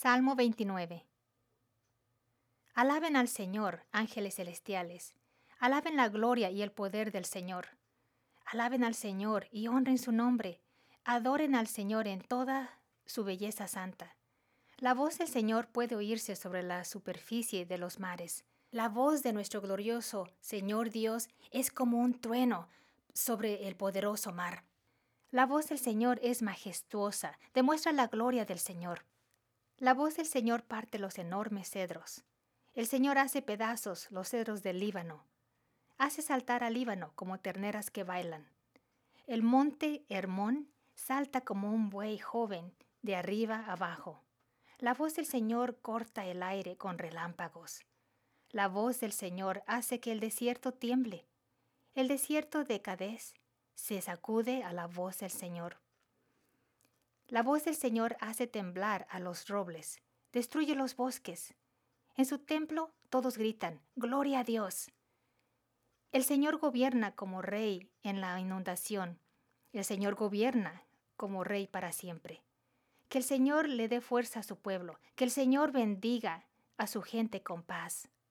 Salmo 29. Alaben al Señor, ángeles celestiales. Alaben la gloria y el poder del Señor. Alaben al Señor y honren su nombre. Adoren al Señor en toda su belleza santa. La voz del Señor puede oírse sobre la superficie de los mares. La voz de nuestro glorioso Señor Dios es como un trueno sobre el poderoso mar. La voz del Señor es majestuosa, demuestra la gloria del Señor. La voz del Señor parte los enormes cedros. El Señor hace pedazos los cedros del Líbano. Hace saltar al Líbano como terneras que bailan. El monte Hermón salta como un buey joven de arriba abajo. La voz del Señor corta el aire con relámpagos. La voz del Señor hace que el desierto tiemble. El desierto de Cadés se sacude a la voz del Señor. La voz del Señor hace temblar a los robles, destruye los bosques. En su templo todos gritan, ¡Gloria a Dios! El Señor gobierna como rey en la inundación. El Señor gobierna como rey para siempre. Que el Señor le dé fuerza a su pueblo, que el Señor bendiga a su gente con paz.